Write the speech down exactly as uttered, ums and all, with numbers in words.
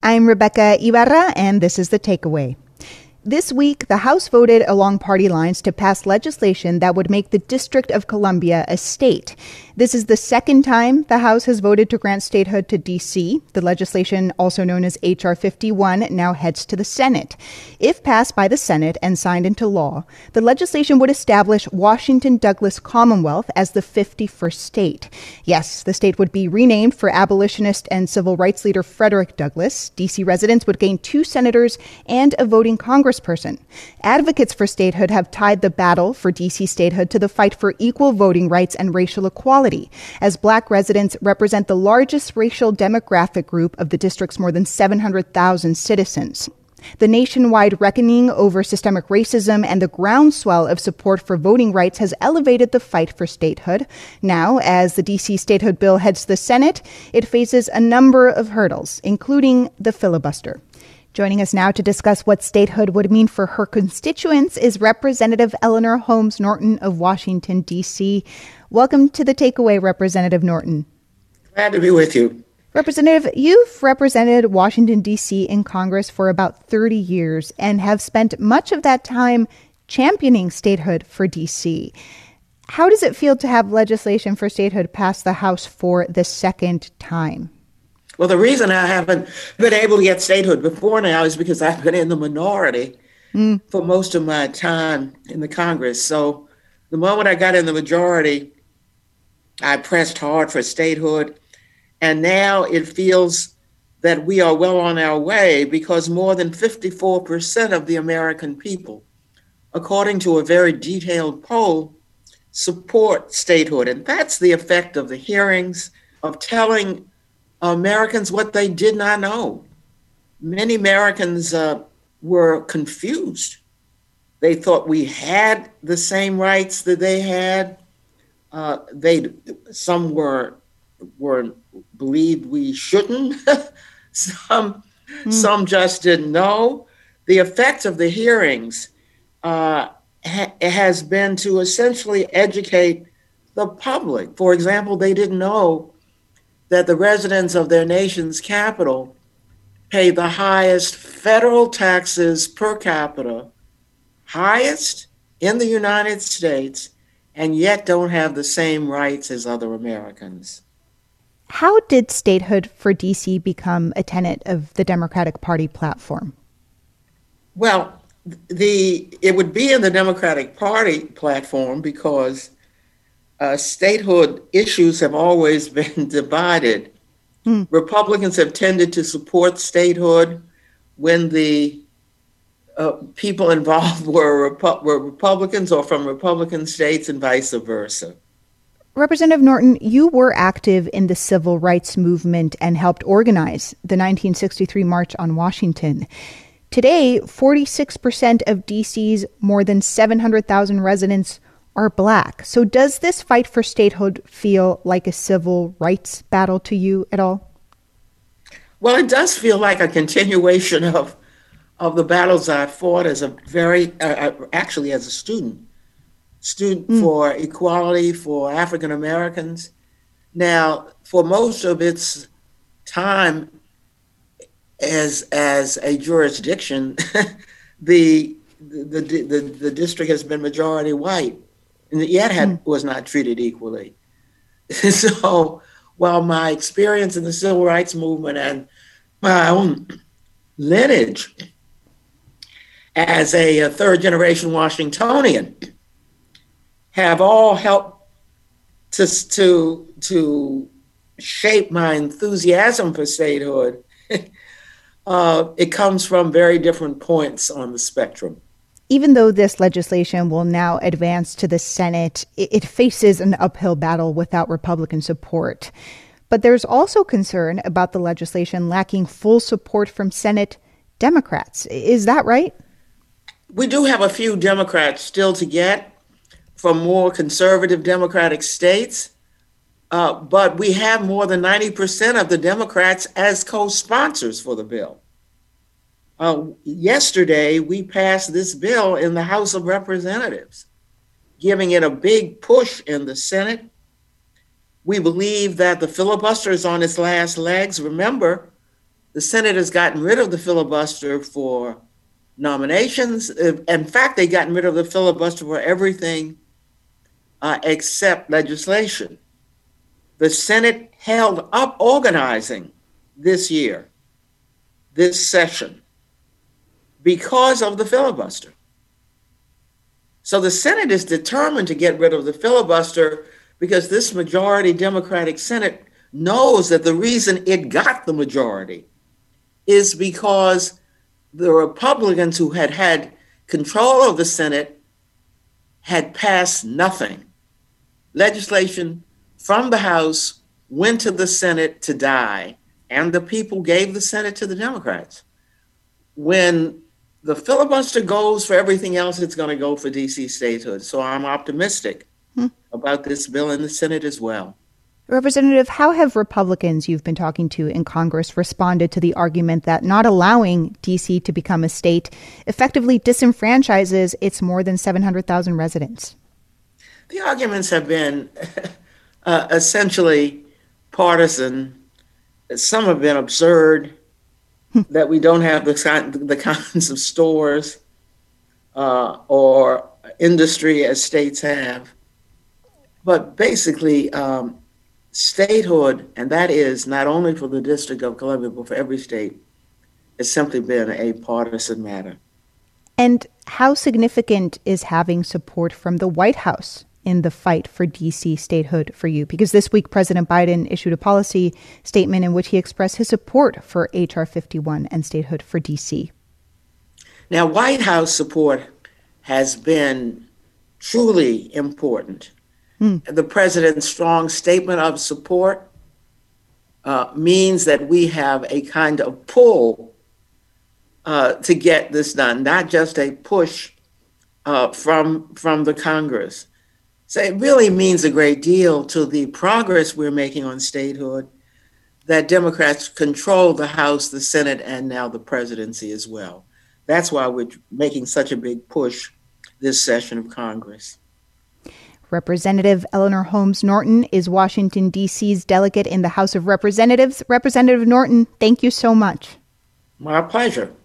I'm Rebecca Ibarra, and this is The Takeaway. This week, the House voted along party lines to pass legislation that would make the District of Columbia a state. This is the second time the House has voted to grant statehood to D C. The legislation, also known as H R fifty-one, now heads to the Senate. If passed by the Senate and signed into law, the legislation would establish Washington Douglas Commonwealth as the fifty-first state. Yes, the state would be renamed for abolitionist and civil rights leader Frederick Douglass. D C residents would gain two senators and a voting congressperson. Advocates for statehood have tied the battle for D C statehood to the fight for equal voting rights and racial equality, as Black residents represent the largest racial demographic group of the district's more than seven hundred thousand citizens. The nationwide reckoning over systemic racism and the groundswell of support for voting rights has elevated the fight for statehood. Now, as the D C statehood bill heads to the Senate, it faces a number of hurdles, including the filibuster. Joining us now to discuss what statehood would mean for her constituents is Representative Eleanor Holmes Norton of Washington, D C Welcome to The Takeaway, Representative Norton. Glad to be with you. Representative, you've represented Washington, D C in Congress for about thirty years and have spent much of that time championing statehood for D C. How does it feel to have legislation for statehood pass the House for the second time? Well, the reason I haven't been able to get statehood before now is because I've been in the minority mm. for most of my time in the Congress. So the moment I got in the majority, I pressed hard for statehood. And now it feels that we are well on our way because more than fifty-four percent of the American people, according to a very detailed poll, support statehood. And that's the effect of the hearings, of telling Americans what they did not know. Many Americans uh, were confused. They thought we had the same rights that they had. Uh, they some were were believed we shouldn't. some mm. some just didn't know. The effect of the hearings uh, ha- has been to essentially educate the public. For example, they didn't know that the residents of their nation's capital pay the highest federal taxes per capita, highest in the United States, and yet don't have the same rights as other Americans. How did statehood for D C become a tenet of the Democratic Party platform? Well, the it would be in the Democratic Party platform because Uh, statehood issues have always been divided. Mm. Republicans have tended to support statehood when the uh, people involved were, Repu- were Republicans or from Republican states and vice versa. Representative Norton, you were active in the civil rights movement and helped organize the nineteen sixty-three March on Washington. Today, forty-six percent of D C's more than seven hundred thousand residents are Black. So does this fight for statehood feel like a civil rights battle to you at all? Well, it does feel like a continuation of of the battles I fought as a very, uh, actually as a student, student mm. for equality for African Americans. Now, for most of its time as as a jurisdiction, the the, the the the district has been majority white. And yet had, mm. was not treated equally. So while my experience in the civil rights movement and my own lineage as a, a third generation Washingtonian have all helped to, to, to shape my enthusiasm for statehood, uh, it comes from very different points on the spectrum. Even though this legislation will now advance to the Senate, it faces an uphill battle without Republican support. But there's also concern about the legislation lacking full support from Senate Democrats. Is that right? We do have a few Democrats still to get from more conservative Democratic states, uh, but we have more than ninety percent of the Democrats as co-sponsors for the bill. Uh, yesterday, we passed this bill in the House of Representatives, giving it a big push in the Senate. We believe that the filibuster is on its last legs. Remember, The Senate has gotten rid of the filibuster for nominations. In fact, they've gotten rid of the filibuster for everything uh, except legislation. The Senate held up organizing this year, this session, because of the filibuster. So the Senate is determined to get rid of the filibuster because this majority Democratic Senate knows that the reason it got the majority is because the Republicans who had had control of the Senate had passed nothing. Legislation from the House went to the Senate to die, and the people gave the Senate to the Democrats. When the filibuster goes for everything else, it's going to go for D C statehood. So I'm optimistic hmm. about this bill in the Senate as well. Representative, how have Republicans you've been talking to in Congress responded to the argument that not allowing D C to become a state effectively disenfranchises its more than seven hundred thousand residents? The arguments have been uh, essentially partisan. Some have been absurd, that we don't have the, the kinds of stores uh, or industry as states have. But basically, um, statehood, and that is not only for the District of Columbia, but for every state, has simply been a partisan matter. And how significant is having support from the White House in the fight for D C statehood for you? Because this week, President Biden issued a policy statement in which he expressed his support for H R fifty-one and statehood for D C. Now, White House support has been truly important. Hmm. The president's strong statement of support uh, means that we have a kind of pull uh, to get this done, not just a push uh, from, from the Congress. So it really means a great deal to the progress we're making on statehood that Democrats control the House, the Senate, and now the presidency as well. That's why we're making such a big push this session of Congress. Representative Eleanor Holmes Norton is Washington, D C's delegate in the House of Representatives. Representative Norton, thank you so much. My pleasure.